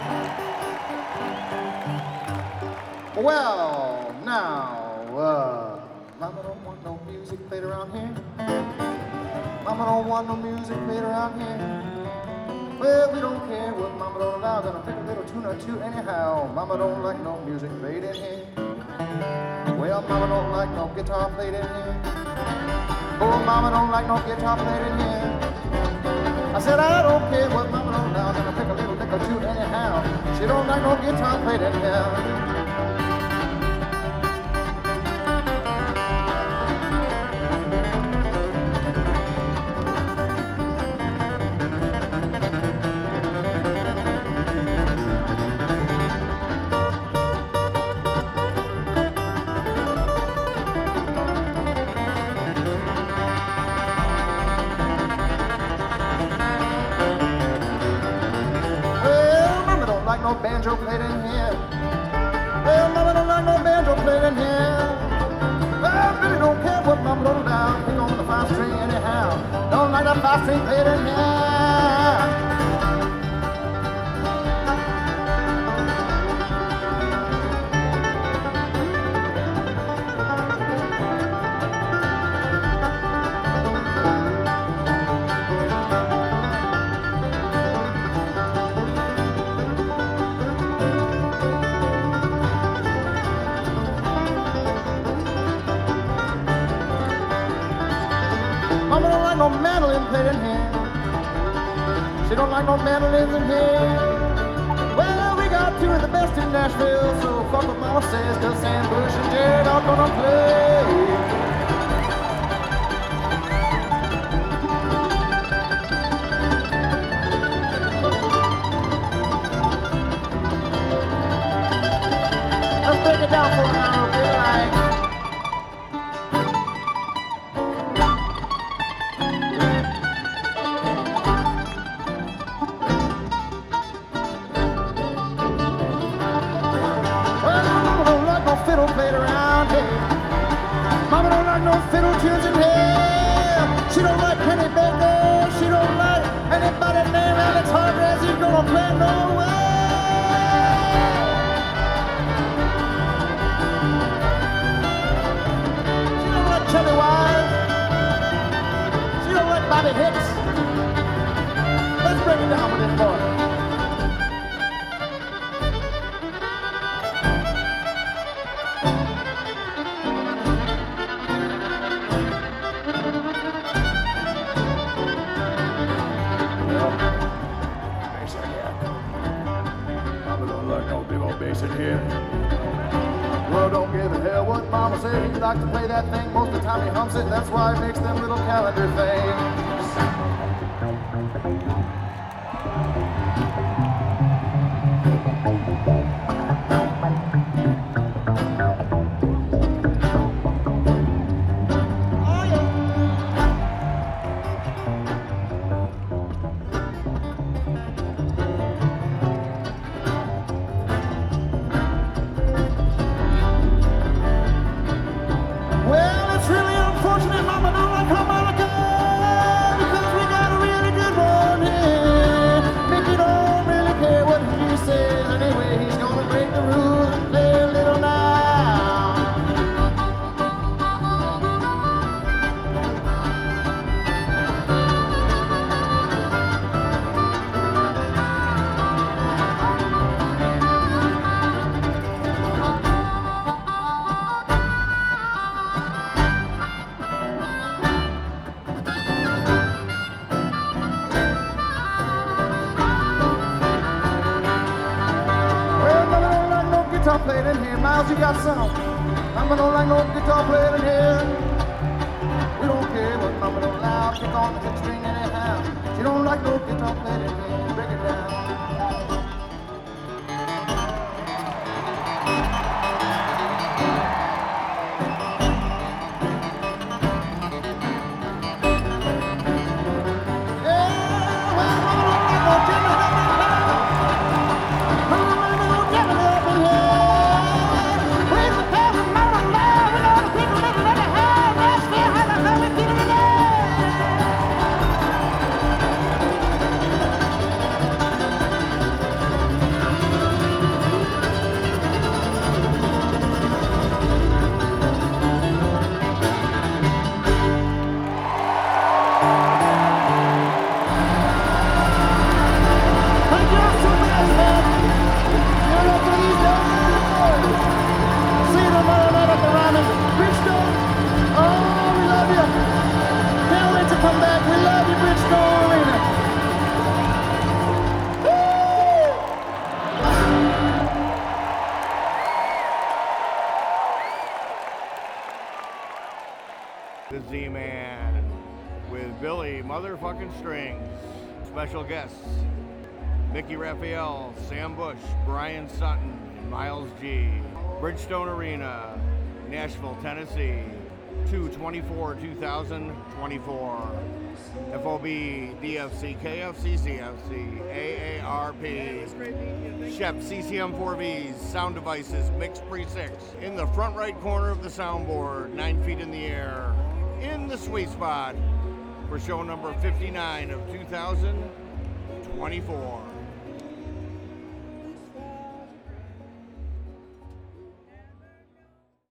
Well, now, Mama don't want no music played around here. Mama don't want no music played around here. Well, we don't care what Mama don't allow. Gonna pick a little tune or two anyhow. Mama don't like no music played in here. Well, Mama don't like no guitar played in here. Oh, Mama don't like no guitar played in here. I said I don't care what Mama don't allow. Gonna pick a little lick or two anyhow. She don't like no guitar played in here. No banjo played in here. Well, Mama don't like no banjo played in here. Well, I really don't care what Mama don't allow. Pick on the 5-string anyhow. Don't like that 5-string played in here. Mama don't like no mandolin played in here. She don't like no mandolins in here. Well, we got two of the best in Nashville, so fuck what Mama says, 'cause Sam Bush and Jared are gonna play. Let's break it down for an hour, okay? Fiddle played around here. Mama don't like no fiddle tunes in here. She don't like Penny Baker. She don't like anybody named Alex Hargrave. He's gonna play no way. She don't like Chubby Wise. She don't like Bobby Hicks. Let's break it down with this boy. In here. Well, don't give a hell what Mama said. He likes to play that thing. Most of the time he humps it. That's why he makes them little calendar things. Mama don't like harmonica because we got a really good one here. Mickey don't really care what he says anyway. He's gonna break the rules and play a little now. Guitar played in here. Miles, you got some. Mama don't like no guitar played in here. We don't care what Mama don't allow. Pick on the 6-string anyhow. She don't like no guitar played in here. Break it down. guys, man. Give it up for these guys. See you tomorrow night at the Ramen. Bridgestone, oh, we love you. Can't wait to come back. We love you, Bridgestone Arena. The Z-Man with Billy Motherfucking Strings. Special guests, Mickey Raphael, Sam Bush, Brian Sutton, and Miles G. Bridgestone Arena, Nashville, Tennessee, 2/24/2024. FOB, DFC, KFC, CFC, AARP, Shep, CCM4Vs, Sound Devices, Mixed Pre-6. In the front right corner of the soundboard, 9 feet in the air, in the sweet spot for show number 59 of 2024.